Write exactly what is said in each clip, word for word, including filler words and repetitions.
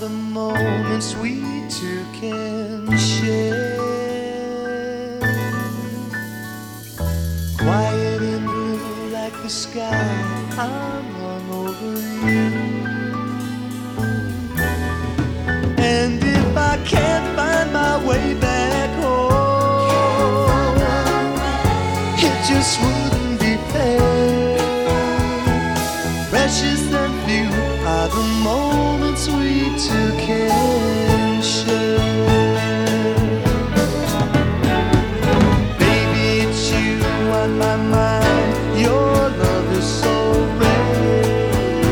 the moments we two can share. Quiet and blue like the sky, I'm hung over you. And if I can't find my way back home, it just wouldn't be fair. Precious and few are the moments we two can share. Baby, it's you on my mind. Your love is so rare.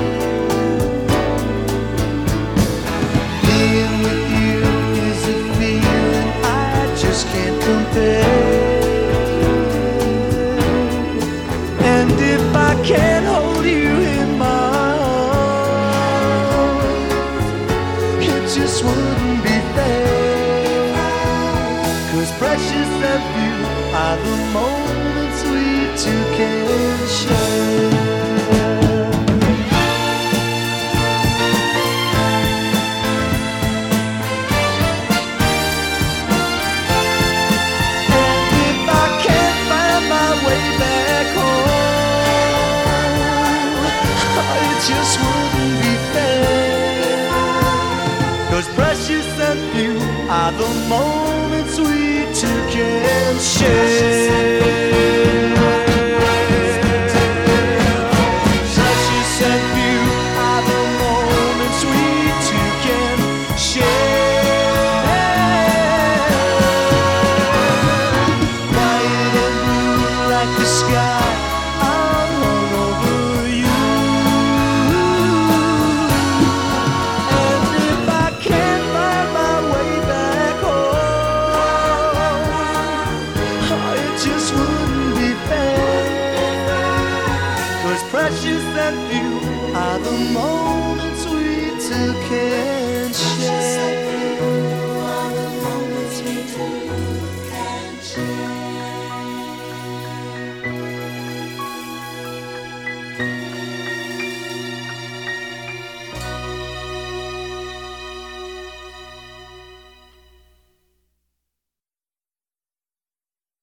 Being with you is a feeling I just can't compare. And if I can't hold you in my arms, it just wouldn't be fair. 'Cause precious and few are the moments we two can share. Just wouldn't be fair. 'Cause precious and few are the moments we two can share. Precious and few are the moments we two can share. Quiet and blue like the sky, I'm hung over you. Precious and few are the moments we two can